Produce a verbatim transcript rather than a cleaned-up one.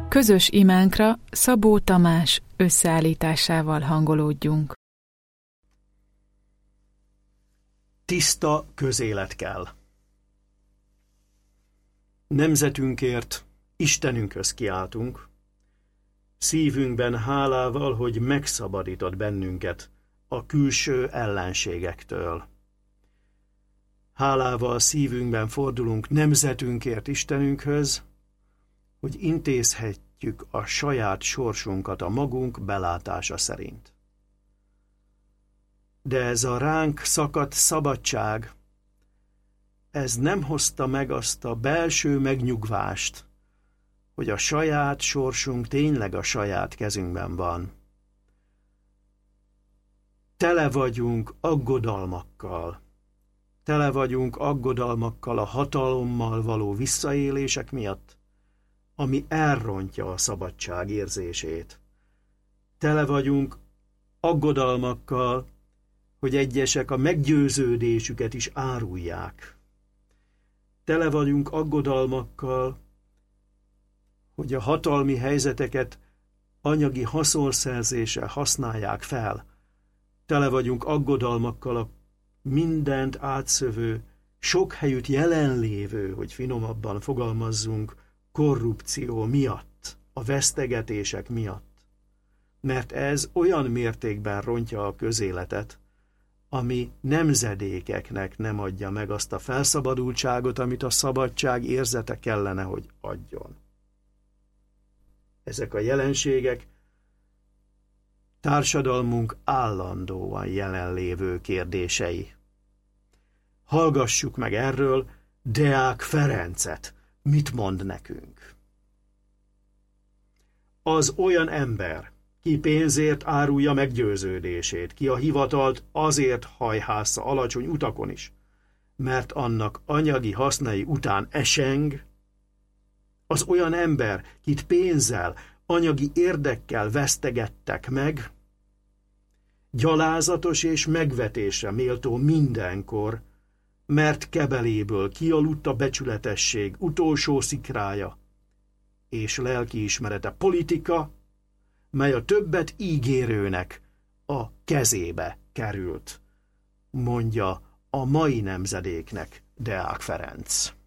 Közös imánkra Szabó Tamás összeállításával hangolódjunk. Tiszta közélet kell. Nemzetünkért Istenünkhöz kiáltunk, szívünkben hálával, hogy megszabadított bennünket a külső ellenségektől. Hálával szívünkben fordulunk nemzetünkért Istenünkhöz, hogy intézhetjük a saját sorsunkat a magunk belátása szerint. De ez a ránk szakadt szabadság, ez nem hozta meg azt a belső megnyugvást, hogy a saját sorsunk tényleg a saját kezünkben van. Tele vagyunk aggodalmakkal, tele vagyunk aggodalmakkal a hatalommal való visszaélések miatt, ami elrontja a szabadság érzését. Tele vagyunk aggodalmakkal, hogy egyesek a meggyőződésüket is árulják. Tele vagyunk aggodalmakkal, hogy a hatalmi helyzeteket anyagi haszonszerzésre használják fel. Tele vagyunk aggodalmakkal a mindent átszövő, sok helyütt jelenlévő, hogy finomabban fogalmazzunk, korrupció miatt, a vesztegetések miatt. Mert ez olyan mértékben rontja a közéletet, ami nemzedékeknek nem adja meg azt a felszabadultságot, amit a szabadság érzete kellene, hogy adjon. Ezek a jelenségek társadalmunk állandóan jelenlévő kérdései. Hallgassuk meg erről Deák Ferencet, mit mond nekünk. Az olyan ember, ki pénzért árulja meggyőződését, ki a hivatalt azért hajhásza alacsony utakon is, mert annak anyagi hasznai után eseng, az olyan ember, kit pénzzel, anyagi érdekkel vesztegettek meg, gyalázatos és megvetésre méltó mindenkor, mert kebeléből kialudt a becsületesség utolsó szikrája, és lelkiismerete politika, mely a többet ígérőnek a kezébe került, mondja a mai nemzedéknek Deák Ferenc.